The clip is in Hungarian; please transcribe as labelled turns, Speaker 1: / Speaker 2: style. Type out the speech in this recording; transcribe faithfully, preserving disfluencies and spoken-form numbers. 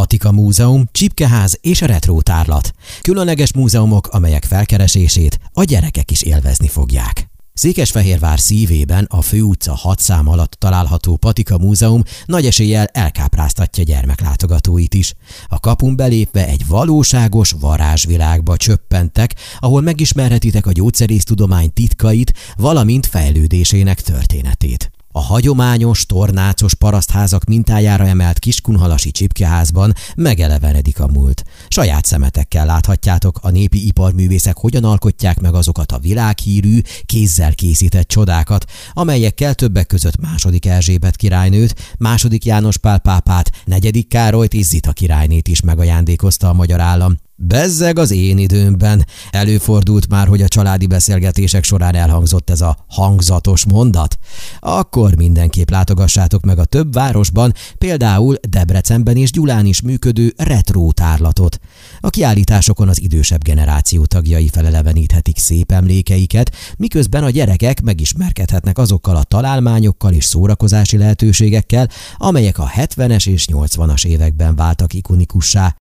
Speaker 1: Patika Múzeum, Csipkeház és Retrótárlat. Különleges múzeumok, amelyek felkeresését a gyerekek is élvezni fogják. Székesfehérvár szívében, a Főutca hat szám alatt található Patika Múzeum nagy eséllyel elkápráztatja gyermeklátogatóit is. A kapun belépve egy valóságos varázsvilágba csöppentek, ahol megismerhetitek a gyógyszerésztudomány titkait, valamint fejlődésének történetét. A hagyományos, tornácos parasztházak mintájára emelt Kiskunhalasi Csipkeházban megelevenedik a múlt. Saját szemetekkel láthatjátok, a népi iparművészek hogyan alkotják meg azokat a világhírű, kézzel készített csodákat, amelyekkel többek között második Erzsébet királynőt, második János Pál pápát, negyedik Károlyt és Zita királynét is megajándékozta a magyar állam. Bezzeg az én időmben. Előfordult már, hogy a családi beszélgetések során elhangzott ez a hangzatos mondat. Akkor mindenképp látogassátok meg a több városban, például Debrecenben és Gyulán is működő Retrótárlatot. A kiállításokon az idősebb generáció tagjai feleleveníthetik szép emlékeiket, miközben a gyerekek megismerkedhetnek azokkal a találmányokkal és szórakozási lehetőségekkel, amelyek a hetvenes és nyolcvanas években váltak ikonikussá.